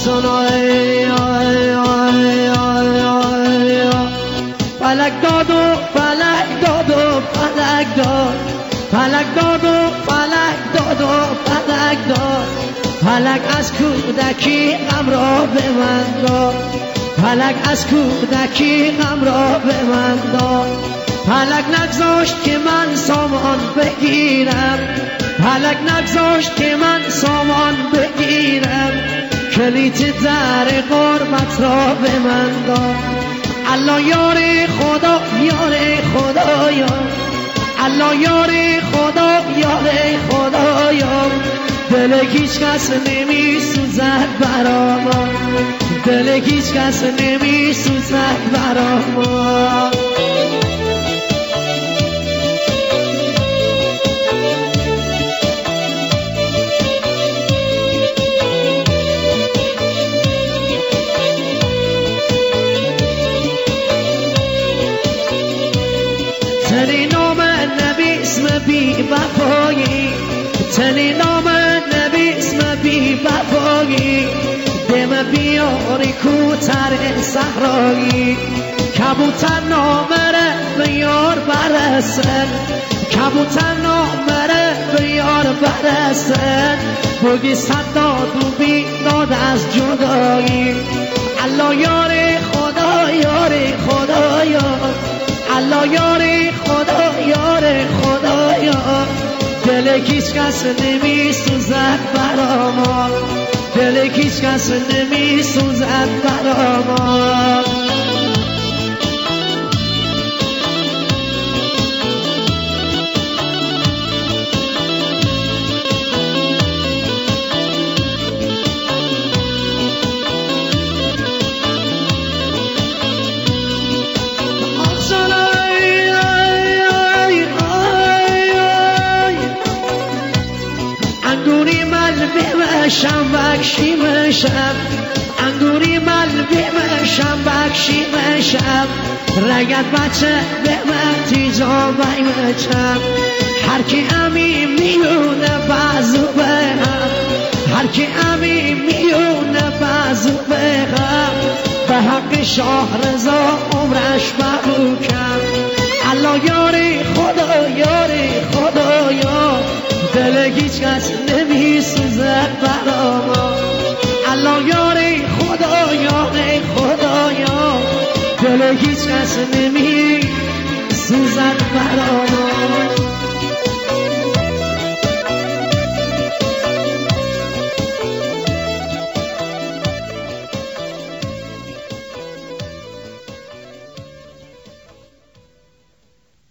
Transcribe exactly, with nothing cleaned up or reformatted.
سنای فلک داد و فلک داد و فلک داد فلک داد و فلک داد و فلک داد فلک از کودکی غم را به من داد فلک از کودکی غم را به من داد فلک نگذاشت که من سامان بگیرم فلک نگذاشت که من سامان بگیرم کلید در غربت را به من داد الله یار خدا یار خدا یا الله یار خدا یار خدا یا دل هیچ کس نمی سوزد برا ما دل هیچ کس نمی سوزد برا ما تنی نام نبی اسم بی وفایی تنی نام نبی اسم بی وفایی دم بیاری کوتر صحرایی کبوتر نامره به یار برسن کبوتر نامره به یار برسن بگی صد داد و بی داد از جدایی الله یار خدا یار خدا یار الله یار خدا یار خدا یار دل هیچ کس نمی سوزد برا ما دل هیچ کس نمی سوزد برا ما انگوری مل بمشم بکشی مشم انگوری مل بمشم بکشی مشم رگت بچه بمتی جا بیمچم هر کی امی میونه بازو بهم هر کی امی میونه بازو بهم به حق شاه رضا عمرش مبروکم الله یاری خدا یاری خدا یار دل هیچ کس نمی سوزد برا ما الله یاری خدا یاری خدا یار دل هیچ کس نمی سوزد برا